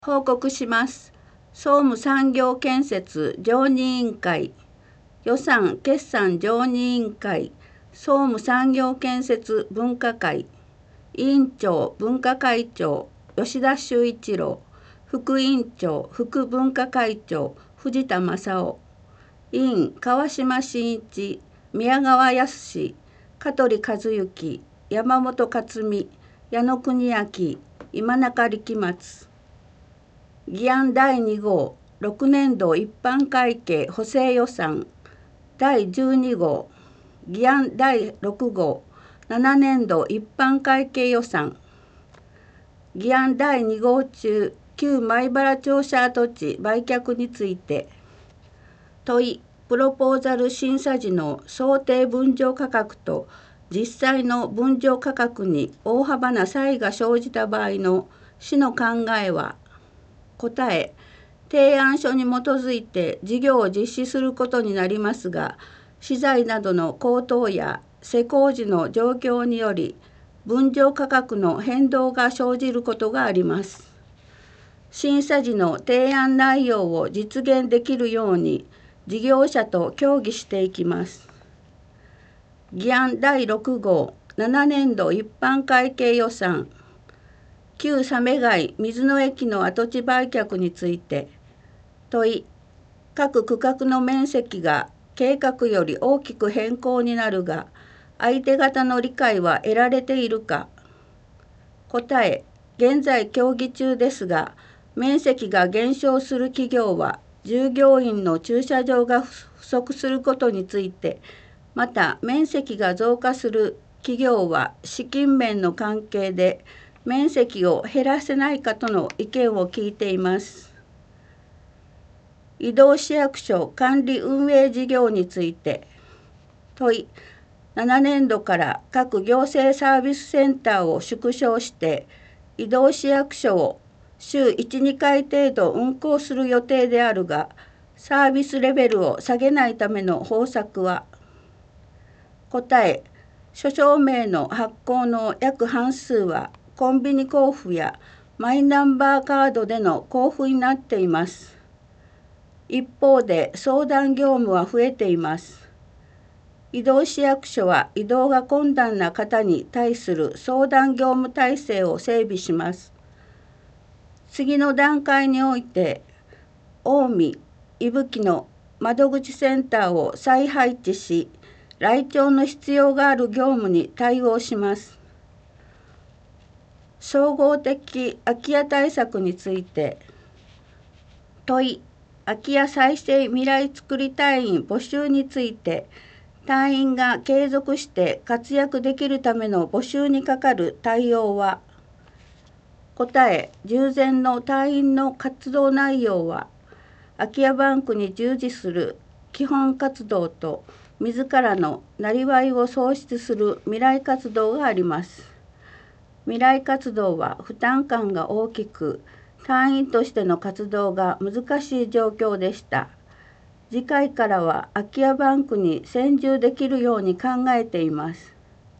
報告します。総務産業建設常任委員会、予算決算常任委員会、総務産業建設分科会、委員長分科会長吉田修一郎、副委員長副分科会長藤田正夫、委員川島真一、宮川康、香取和幸、山本克美、矢野邦明、今中力松。議案第2号6年度一般会計補正予算第12号、議案第6号7年度一般会計予算、議案第2号中旧米原庁舎跡地売却について、問いプロポーザル審査時の想定分譲価格と実際の分譲価格に大幅な差異が生じた場合の市の考えは。答え、提案書に基づいて事業を実施することになりますが、資材などの高騰や施工時の状況により分譲価格の変動が生じることがあります。審査時の提案内容を実現できるように事業者と協議していきます。議案第6号7年度一般会計予算、旧鮫貝水野駅の跡地売却について、問い各区画の面積が計画より大きく変更になるが、相手方の理解は得られているか。答え、現在協議中ですが、面積が減少する企業は従業員の駐車場が不足することについて、また面積が増加する企業は資金面の関係で面積を減らせないかとの意見を聞いています。移動市役所管理運営事業について、問い7年度から各行政サービスセンターを縮小して移動市役所を週 1,2 回程度運行する予定であるが、サービスレベルを下げないための方策は。答え、諸証明の発行の約半数はコンビニ交付やマイナンバーカードでの交付になっています。一方で相談業務は増えています。移動市役所は移動が困難な方に対する相談業務体制を整備します。次の段階において、近江、伊吹の窓口センターを再配置し、来庁の必要がある業務に対応します。総合的空き家対策について、問い空き家再生未来づくり隊員募集について、隊員が継続して活躍できるための募集にかかる対応は。答え、従前の隊員の活動内容は空き家バンクに従事する基本活動と自らのなりわいを創出する未来活動があります。未来活動は負担感が大きく、隊員としての活動が難しい状況でした。次回からは空き家バンクに専従できるように考えています。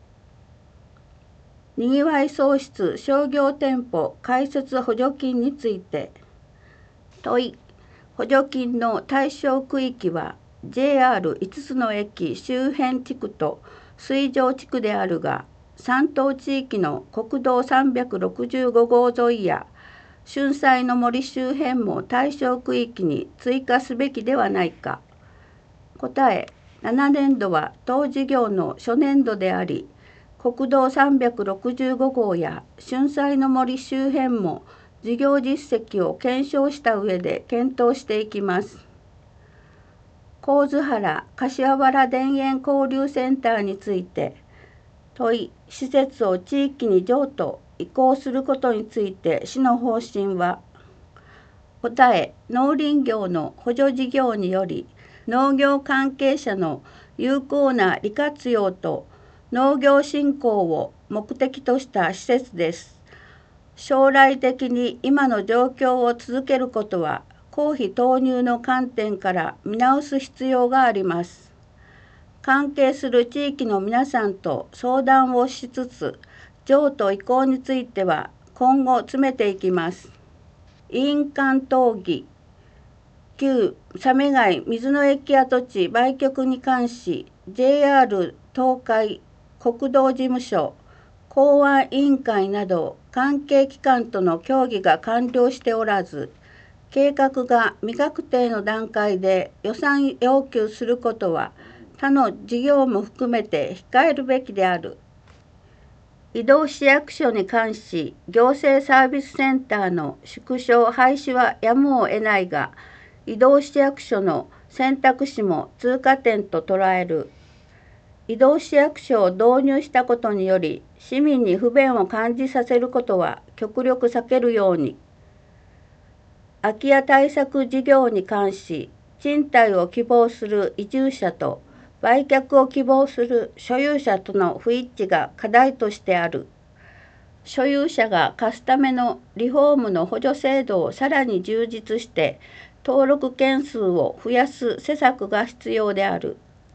にぎわい創出商業店舗開設補助金について、問い補助金の対象区域は JR5 つの駅周辺地区と水上地区であるが、山東地域の国道365号沿いや春菜の森周辺も対象区域に追加すべきではないか。答え、7年度は当事業の初年度であり、国道365号や春菜の森周辺も事業実績を検証した上で検討していきます。神津原柏原田園交流センターについて、問い施設を地域に譲渡移行することについて市の方針は。答え、農林業の補助事業により農業関係者の有効な利活用と農業振興を目的とした施設です。将来的に今の状況を続けることは公費投入の観点から見直す必要があります。関係する地域の皆さんと相談をしつつ、譲渡移行については今後詰めていきます。 委員間討議。旧鮫貝水の駅跡地売却に関し JR 東海国道事務所公安委員会など関係機関との協議が完了しておらず、計画が未確定の段階で予算要求することは他の事業も含めて控えるべきである。移動市役所に関し行政サービスセンターの縮小廃止はやむを得ないが、移動市役所の選択肢も通過点と捉える。移動市役所を導入したことにより市民に不便を感じさせることは極力避けるように。空き家対策事業に関し賃貸を希望する移住者と売却を希望する所有者との不一致が課題としてある。所有者が貸すためのリフォームの補助制度をさらに充実して登録件数を増やす施策が必要である。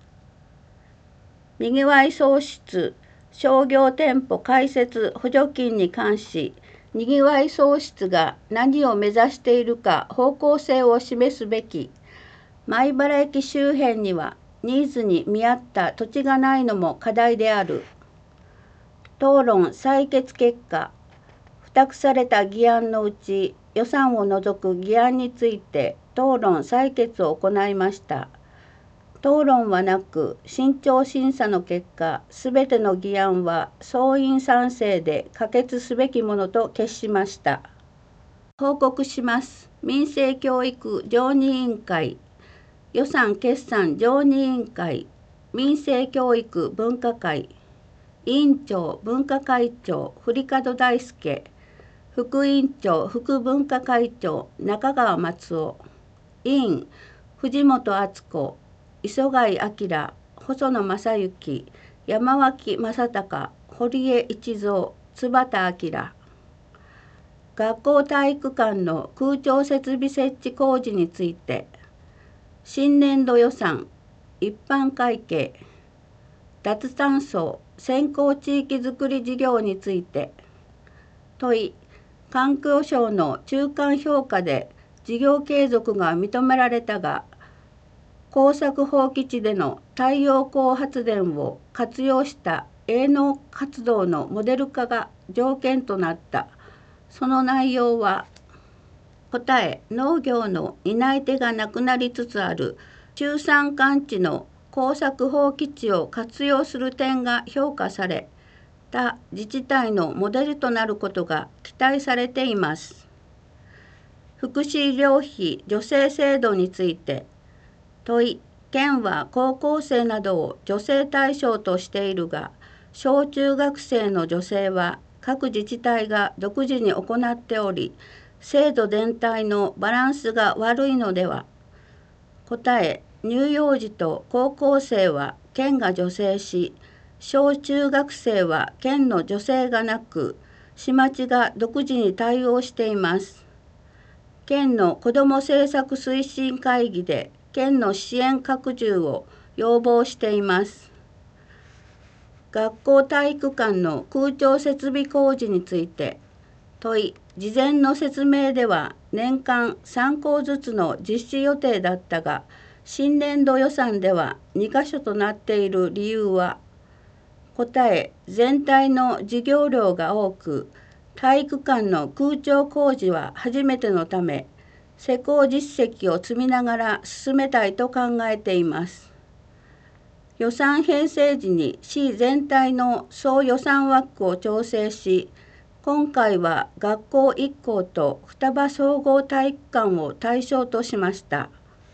にぎわい創出、商業店舗開設補助金に関し、にぎわい創出が何を目指しているか方向性を示すべき。米原駅周辺にはニーズに見合った土地がないのも課題である。討論採決結果、付託された議案のうち予算を除く議案について討論採決を行いました。討論はなく、慎重審査の結果、すべての議案は総員賛成で可決すべきものと決しました。報告します。民生教育常任委員会、予算決算常任委員会、民生教育分科会、委員長分科会長堀門大輔、副委員長副分科会長中川松夫、委員藤本敦子、磯貝明、細野正幸、山脇正隆、堀江一三、津畑明。学校体育館の空調設備設置工事について、新年度予算、一般会計、脱炭素先行地域づくり事業について、問い、環境省の中間評価で事業継続が認められたが、耕作放棄地での太陽光発電を活用した営農活動のモデル化が条件となった。その内容は、答え、農業の担い手がなくなりつつある中山間地の耕作放棄地を活用する点が評価され、他自治体のモデルとなることが期待されています。福祉医療費助成制度について、問い、県は高校生などを助成対象としているが、小中学生の助成は各自治体が独自に行っており、制度全体のバランスが悪いのでは。答え、乳幼児と高校生は県が助成し、小中学生は県の助成がなく、市町が独自に対応しています。県の子ども政策推進会議で県の支援拡充を要望しています。学校体育館の空調設備工事について、問い、事前の説明では年間3校ずつの実施予定だったが、新年度予算では2カ所となっている理由は、答え、全体の事業量が多く、体育館の空調工事は初めてのため、施工実績を積みながら進めたいと考えています。予算編成時に市全体の総予算枠を調整し、今回は学校1校と双葉総合体育館を対象としました。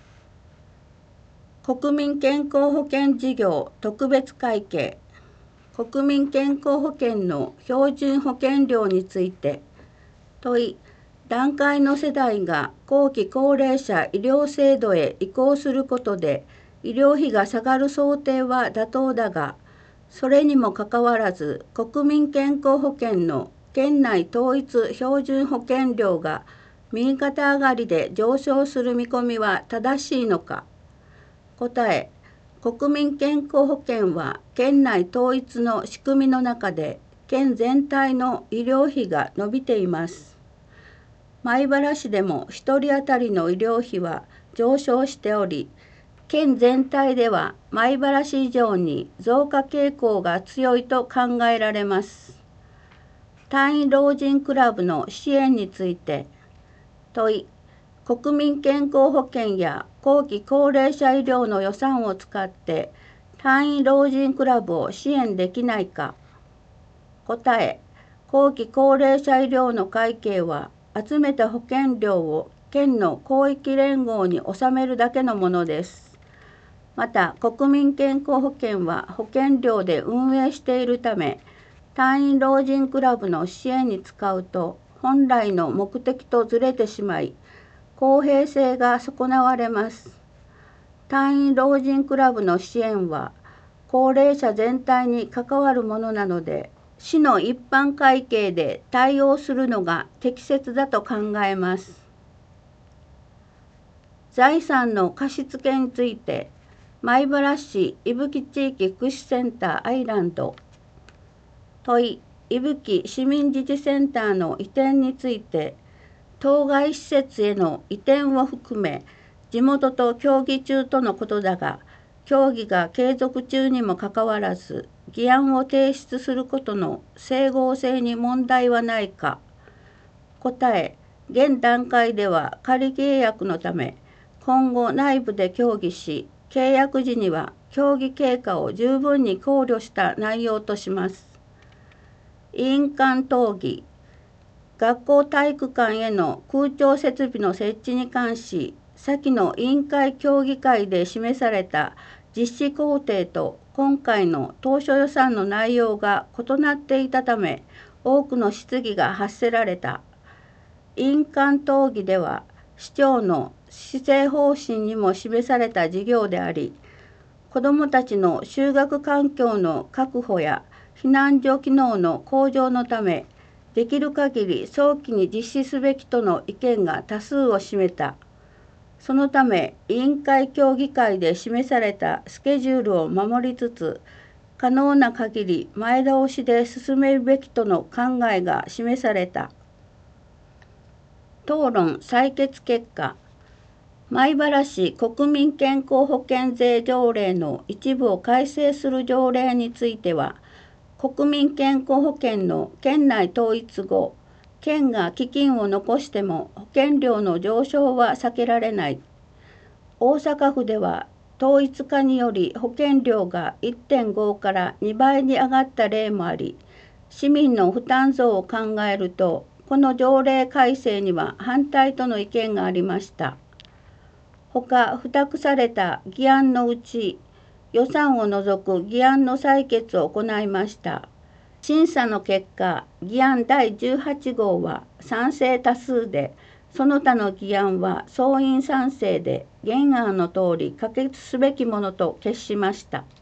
国民健康保険事業特別会計、国民健康保険の標準保険料について、問い、団塊の世代が後期高齢者医療制度へ移行することで、医療費が下がる想定は妥当だが、それにもかかわらず国民健康保険の県内統一標準保険料が右肩上がりで上昇する見込みは正しいのか。答え、国民健康保険は県内統一の仕組みの中で県全体の医療費が伸びています。 米原市でも1人当たりの医療費は上昇しており、県全体では米原市以上に増加傾向が強いと考えられます。単位老人クラブの支援について問い、国民健康保険や後期高齢者医療の予算を使って単位老人クラブを支援できないか。答え、後期高齢者医療の会計は集めた保険料を県の広域連合に納めるだけのものです。また、国民健康保険は保険料で運営しているため、単位老人クラブの支援に使うと本来の目的とずれてしまい、公平性が損なわれます。単位老人クラブの支援は高齢者全体に関わるものなので、市の一般会計で対応するのが適切だと考えます。財産の貸付について、米原市伊吹地域福祉センターアイランド。問い、伊吹市民自治センターの移転について、当該施設への移転を含め、地元と協議中とのことだが、協議が継続中にもかかわらず、議案を提出することの整合性に問題はないか。答え、現段階では仮契約のため、今後内部で協議し、契約時には協議経過を十分に考慮した内容とします。委員間討議、学校体育館への空調設備の設置に関し、先の委員会協議会で示された実施工程と今回の当初予算の内容が異なっていたため、多くの質疑が発せられた。委員間討議では、市長の施政方針にも示された事業であり、子どもたちの就学環境の確保や避難所機能の向上のため、できる限り早期に実施すべきとの意見が多数を占めた。そのため、委員会協議会で示されたスケジュールを守りつつ、可能な限り前倒しで進めるべきとの考えが示された。討論採決結果、米原市国民健康保険税条例の一部を改正する条例については、国民健康保険の県内統一後、県が基金を残しても保険料の上昇は避けられない。大阪府では統一化により保険料が 1.5 から2倍に上がった例もあり、市民の負担増を考えると、この条例改正には反対との意見がありました。ほか、付託された議案のうち、予算を除く議案の採決を行いました。審査の結果、議案第18号は賛成多数で、その他の議案は総員賛成で、原案の通り可決すべきものと決しました。